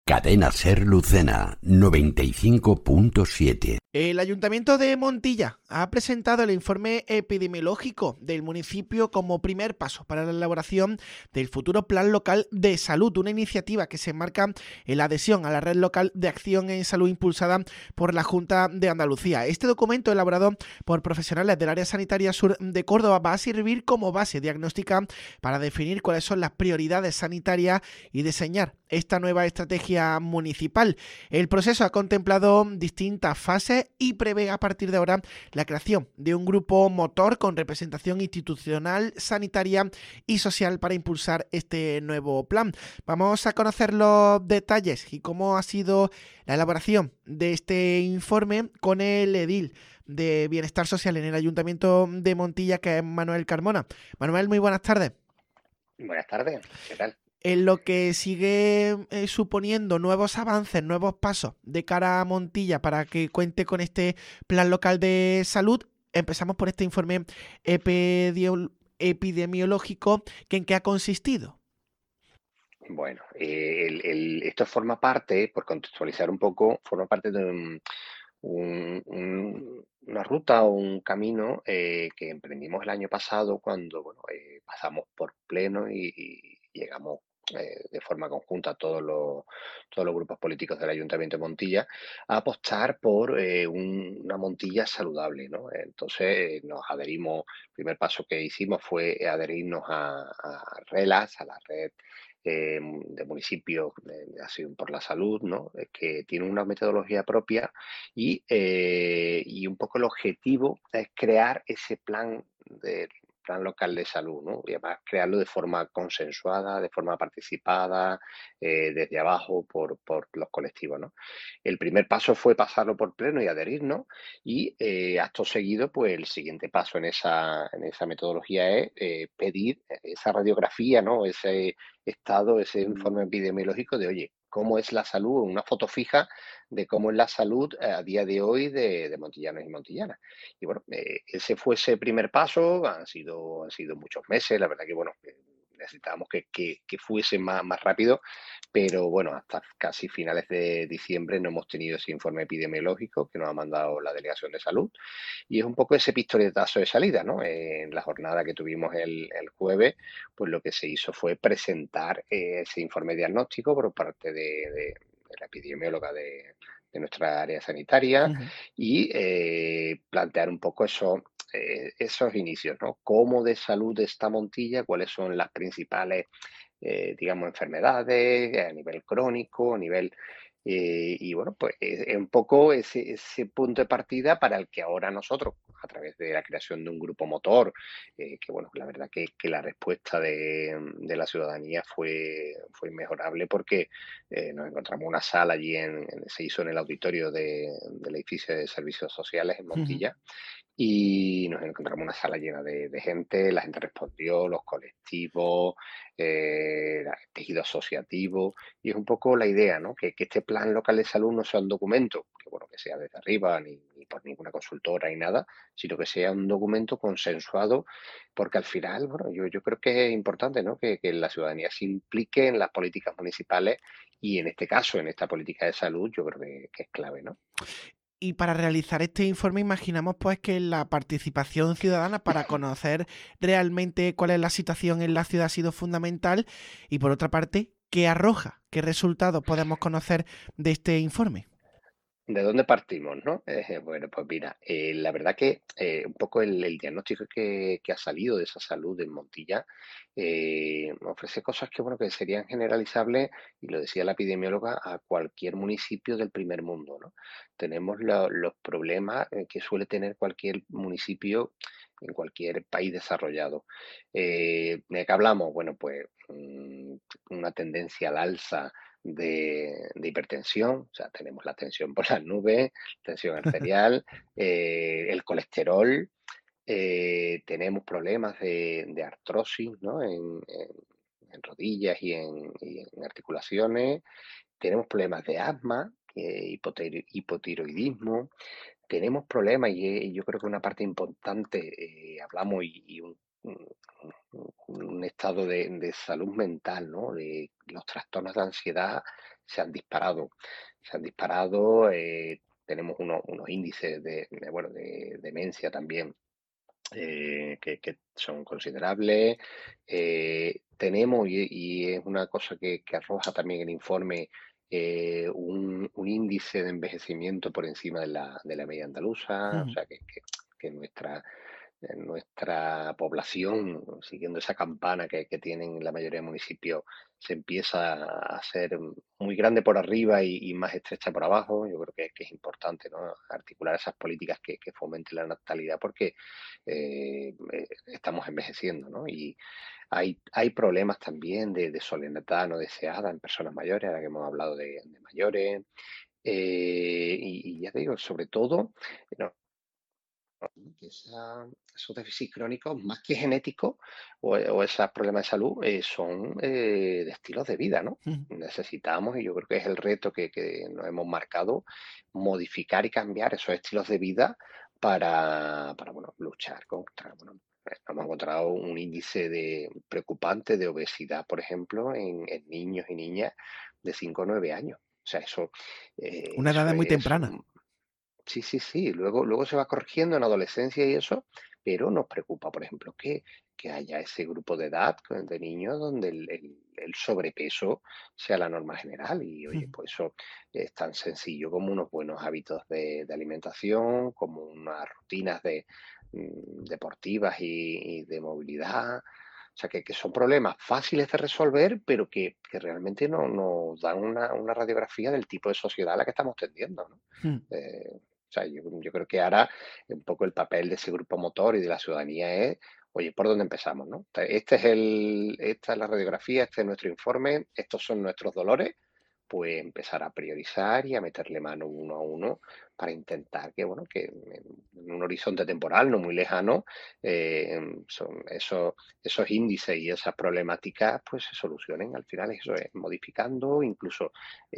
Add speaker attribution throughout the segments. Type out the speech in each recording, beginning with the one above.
Speaker 1: Cadena Ser Lucena 95.7.
Speaker 2: El Ayuntamiento de Montilla ha presentado el informe epidemiológico del municipio como primer paso para la elaboración del futuro Plan Local de Salud, una iniciativa que se enmarca en la adhesión a la Red Local de Acción en Salud impulsada por la Junta de Andalucía. Este documento, elaborado por profesionales del área sanitaria sur de Córdoba, va a servir como base diagnóstica para definir cuáles son las prioridades sanitarias y diseñar esta nueva estrategia municipal. El proceso ha contemplado distintas fases y prevé a partir de ahora la creación de un grupo motor con representación institucional, sanitaria y social para impulsar este nuevo plan. Vamos a conocer los detalles y cómo ha sido la elaboración de este informe con el edil de Bienestar Social en el Ayuntamiento de Montilla, que es Manuel Carmona. Manuel, muy buenas tardes.
Speaker 3: Buenas tardes, ¿qué tal?
Speaker 2: En lo que sigue suponiendo nuevos avances, nuevos pasos de cara a Montilla para que cuente con este plan local de salud. Empezamos por este informe epidemiológico, ¿en qué ha consistido?
Speaker 3: Bueno, esto forma parte, por contextualizar un poco, forma parte de una ruta o un camino que emprendimos el año pasado cuando pasamos por pleno y llegamos de forma conjunta todos los grupos políticos del Ayuntamiento de Montilla a apostar por una Montilla saludable, ¿no? Entonces nos adherimos, el primer paso que hicimos fue adherirnos a RELAS, a la red de municipios de Acción por la Salud, ¿no? Que tiene una metodología propia y un poco el objetivo es crear ese plan local de salud, ¿no? Y además crearlo de forma consensuada, de forma participada, desde abajo por los colectivos, ¿no? El primer paso fue pasarlo por pleno y adherirnos y acto seguido, pues el siguiente paso en esa metodología es pedir esa radiografía, ¿no? Ese estado, ese informe epidemiológico de, oye, ¿cómo es la salud? Una foto fija de cómo es la salud a día de hoy de montillanos y montillanas. Y bueno, ese fue ese primer paso, han sido muchos meses, la verdad que bueno, necesitábamos que fuese más rápido, pero bueno, hasta casi finales de diciembre no hemos tenido ese informe epidemiológico que nos ha mandado la Delegación de Salud y es un poco ese pistoletazo de salida, ¿no? En la jornada que tuvimos el jueves, pues lo que se hizo fue presentar ese informe diagnóstico por parte de la epidemióloga de nuestra área sanitaria
Speaker 2: Ujú.
Speaker 3: y plantear un poco esos inicios, ¿no? ¿Cómo de salud está Montilla? ¿Cuáles son las principales, digamos, enfermedades a nivel crónico, a nivel... y bueno, pues es un poco ese punto de partida para el que ahora nosotros, a través de la creación de un grupo motor, que bueno, la verdad que la respuesta de la ciudadanía fue inmejorable porque nos encontramos una sala allí, se hizo en el auditorio del edificio de servicios sociales en
Speaker 2: Ujú.
Speaker 3: Montilla y nos encontramos una sala llena de gente, la gente respondió, los colectivos, el tejido asociativo, y es un poco la idea, ¿no? Que este plan local de salud no sea un documento, que bueno, que sea desde arriba, ni por ninguna consultora ni nada, sino que sea un documento consensuado, porque al final, bueno, yo creo que es importante, ¿no? Que la ciudadanía se implique en las políticas municipales y en este caso, en esta política de salud, yo creo que es clave, ¿no?
Speaker 2: Y para realizar este informe imaginamos pues que la participación ciudadana para conocer realmente cuál es la situación en la ciudad ha sido fundamental y por otra parte, ¿qué arroja? ¿Qué resultados podemos conocer de este informe?
Speaker 3: ¿De dónde partimos, no? Bueno, pues mira, la verdad que un poco el diagnóstico que ha salido de esa salud en Montilla ofrece cosas que, bueno, que serían generalizables, y lo decía la epidemióloga, a cualquier municipio del primer mundo, ¿no? Tenemos los problemas que suele tener cualquier municipio en cualquier país desarrollado. ¿De qué hablamos? Bueno, pues una tendencia al alza de hipertensión, o sea, tenemos la tensión por las nubes, tensión arterial, el colesterol, tenemos problemas de artrosis, ¿no? En rodillas y en articulaciones, tenemos problemas de asma, hipotiroidismo, tenemos problemas, y yo creo que una parte importante, hablamos y un estado de salud mental, ¿no? De los trastornos de ansiedad se han disparado. Se han disparado, tenemos unos índices bueno, de demencia también que son considerables. Tenemos, y es una cosa que arroja también el informe, un índice de envejecimiento por encima de la media andaluza, o
Speaker 2: Ujú.
Speaker 3: sea que nuestra población, siguiendo esa campana que tienen la mayoría de municipios, se empieza a hacer muy grande por arriba y más estrecha por abajo. Yo creo que es importante, ¿no?, articular esas políticas que fomenten la natalidad porque estamos envejeciendo, ¿no? Y hay problemas también de soledad no deseada en personas mayores, ahora que hemos hablado de mayores. Y ya te digo, sobre todo, no, que esos déficits crónicos, más que genéticos o esos problemas de salud, son de estilos de vida, ¿no?
Speaker 2: Ujú.
Speaker 3: Necesitamos, y yo creo que es el reto que nos hemos marcado, modificar y cambiar esos estilos de vida para bueno, luchar contra, bueno, hemos encontrado un índice preocupante de obesidad, por ejemplo, en niños y niñas de 5 o 9 años. O sea,
Speaker 2: Una edad
Speaker 3: eso
Speaker 2: muy
Speaker 3: es.
Speaker 2: temprana.
Speaker 3: Sí, sí, sí. Luego se va corrigiendo en adolescencia y eso, pero nos preocupa, por ejemplo, que haya ese grupo de edad de niños donde el sobrepeso sea la norma general. Y oye,
Speaker 2: Ujú.
Speaker 3: pues eso es tan sencillo como unos buenos hábitos de alimentación, como unas rutinas deportivas y de movilidad. O sea, que son problemas fáciles de resolver, pero que realmente no nos dan una radiografía del tipo de sociedad a la que estamos tendiendo, ¿no?
Speaker 2: Ujú.
Speaker 3: O sea, yo creo que ahora un poco el papel de ese grupo motor y de la ciudadanía es, oye, ¿por dónde empezamos, no? Esta es la radiografía, este es nuestro informe, estos son nuestros dolores, pues empezar a priorizar y a meterle mano uno a uno para intentar que, bueno, que en un horizonte temporal no muy lejano, son esos índices y esas problemáticas pues se solucionen al final, eso es, modificando, incluso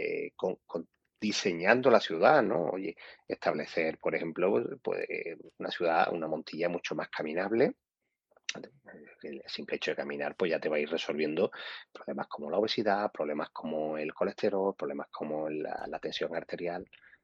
Speaker 3: diseñando la ciudad, ¿no? Oye, establecer, por ejemplo, pues, una ciudad, una Montilla mucho más caminable. El simple hecho de caminar, pues ya te va a ir resolviendo problemas como la obesidad, problemas como el colesterol, problemas como la tensión arterial.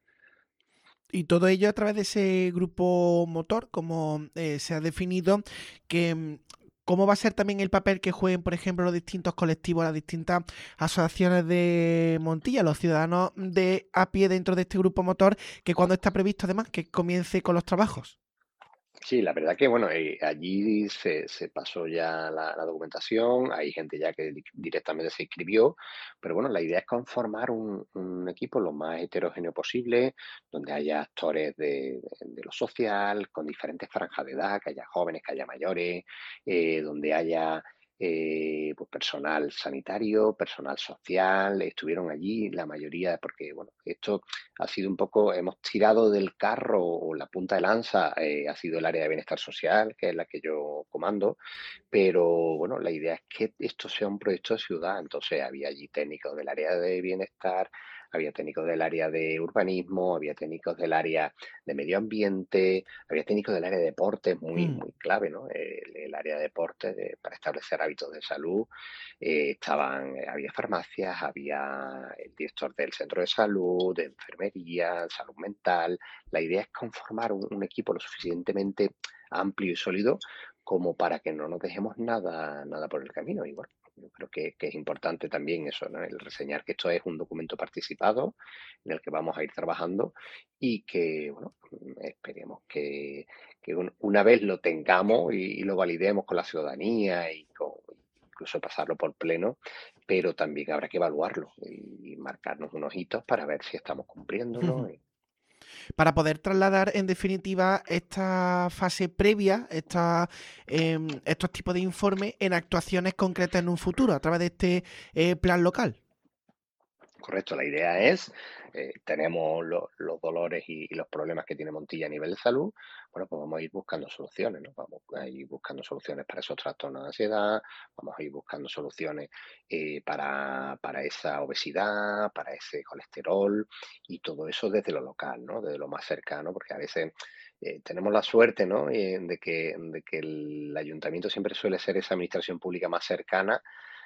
Speaker 2: Y todo ello a través de ese grupo motor, como se ha definido, que cómo va a ser también el papel que jueguen, por ejemplo, los distintos colectivos, las distintas asociaciones de Montilla, los ciudadanos de a pie dentro de este grupo motor, que cuando está previsto además que comience con los trabajos.
Speaker 3: Sí, la verdad que bueno, allí se pasó ya la documentación, hay gente ya que directamente se inscribió, pero bueno, la idea es conformar un equipo lo más heterogéneo posible, donde haya actores de lo social, con diferentes franjas de edad, que haya jóvenes, que haya mayores, donde haya pues personal sanitario, personal social, estuvieron allí la mayoría, porque bueno, esto ha sido un poco, hemos tirado del carro o la punta de lanza, ha sido el área de bienestar social, que es la que yo comando, pero bueno, la idea es que esto sea un proyecto de ciudad, entonces había allí técnicos del área de bienestar, había técnicos del área de urbanismo, había técnicos del área de medio ambiente, había técnicos del área de deportes, muy,
Speaker 2: Mm.
Speaker 3: muy clave, ¿no? El área de deportes para establecer hábitos de salud, había farmacias, había el director del centro de salud, de enfermería, salud mental. La idea es conformar un equipo lo suficientemente amplio y sólido como para que no nos dejemos nada por el camino. Y bueno, yo creo que es importante también eso, ¿no? El reseñar que esto es un documento participado en el que vamos a ir trabajando y que, bueno, esperemos que una vez lo tengamos y lo validemos con la ciudadanía incluso pasarlo por pleno, pero también habrá que evaluarlo y marcarnos unos hitos para ver si estamos cumpliéndolo.
Speaker 2: Para poder trasladar en definitiva esta fase previa, estos tipos de informes en actuaciones concretas en un futuro a través de este plan local.
Speaker 3: Correcto, la idea es, tenemos los dolores y los problemas que tiene Montilla a nivel de salud, bueno, pues vamos a ir buscando soluciones, ¿no? Vamos a ir buscando soluciones para esos trastornos de ansiedad, vamos a ir buscando soluciones para esa obesidad, para ese colesterol y todo eso desde lo local, ¿no? Desde lo más cercano, porque a veces tenemos la suerte, ¿no? De que el ayuntamiento siempre suele ser esa administración pública más cercana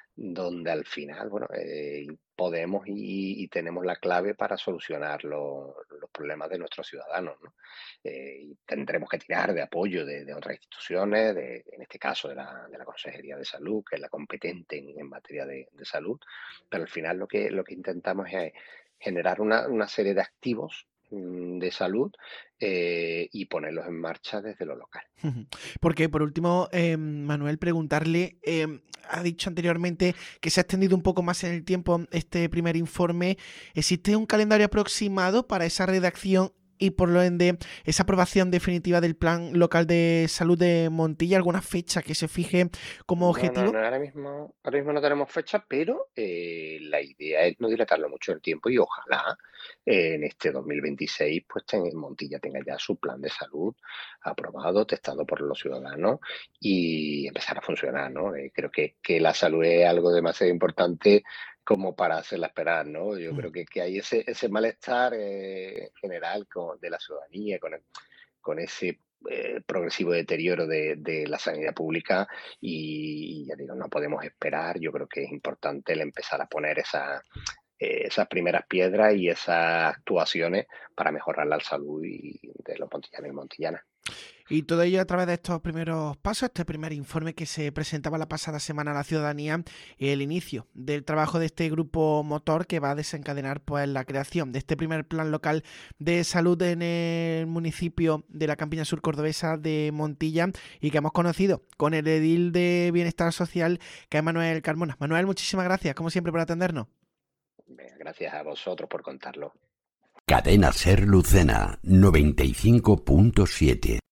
Speaker 3: donde al final, bueno, podemos y tenemos la clave para solucionar los problemas de nuestros ciudadanos, ¿no? Y tendremos que tirar de apoyo de otras instituciones, en este caso de la Consejería de Salud, que es la competente en materia de salud, pero al final lo que intentamos es generar una serie de activos de salud y ponerlos en marcha desde lo local.
Speaker 2: Ujú. Porque, por último, Manuel, preguntarle, ha dicho anteriormente que se ha extendido un poco más en el tiempo este primer informe. ¿Existe un calendario aproximado para esa redacción y por lo ende esa aprobación definitiva del Plan Local de Salud de Montilla? ¿Alguna fecha que se fije como
Speaker 3: No, no, no,
Speaker 2: objetivo?
Speaker 3: ahora mismo no tenemos fecha, pero la idea es no dilatarlo mucho en el tiempo y ojalá en este 2026 pues Montilla tenga ya su plan de salud aprobado, testado por los ciudadanos y empezar a funcionar, ¿no? Creo que la salud es algo demasiado importante como para hacerla esperar, ¿no? Yo
Speaker 2: Mm.
Speaker 3: creo que hay ese malestar general de la ciudadanía con ese progresivo deterioro de la sanidad pública y ya digo, no podemos esperar. Yo creo que es importante el empezar a poner esas primeras piedras y esas actuaciones para mejorar la salud de los montillanos y montillanas.
Speaker 2: Y todo ello a través de estos primeros pasos, este primer informe que se presentaba la pasada semana a la ciudadanía y el inicio del trabajo de este grupo motor que va a desencadenar pues la creación de este primer plan local de salud en el municipio de la Campiña Sur Cordobesa de Montilla y que hemos conocido con el edil de Bienestar Social que es Manuel Carmona. Manuel, muchísimas gracias, como siempre, por atendernos.
Speaker 3: Venga, gracias a vosotros por contarlo.
Speaker 1: Cadena Ser Lucena 95.7.